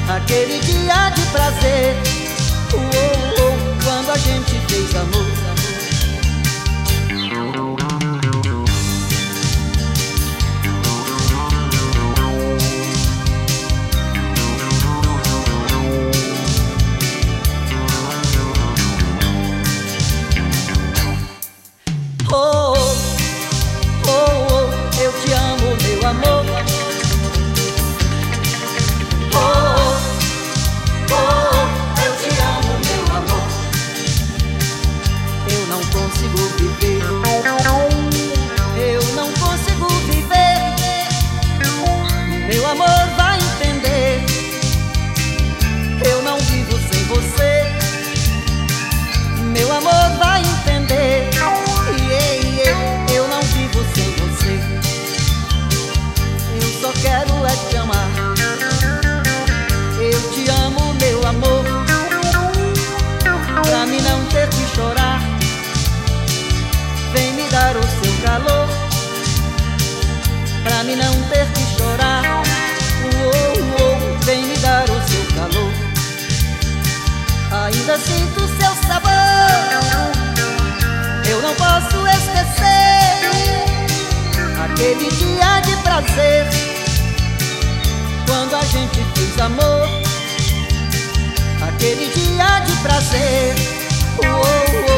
aquele dia de prazer, quando a gente fez amor. Eu te amo, meu amor. Eu te amo, meu amor. Eu não consigo viver, eu não consigo viver. Meu amor vai entender, eu não vivo sem você. Meu amor vai entender, eu não vivo sem você. Eu só quero é te amar. Eu te amo, meu amor, pra mim não ter que chorar. Vem me dar o seu calor, pra mim não ter que chorar. Vem me dar o seu calor. Ainda sinto seu sabor, eu não posso esquecer aquele dia de prazer, quando a gente fez amor. Aquele dia de prazer,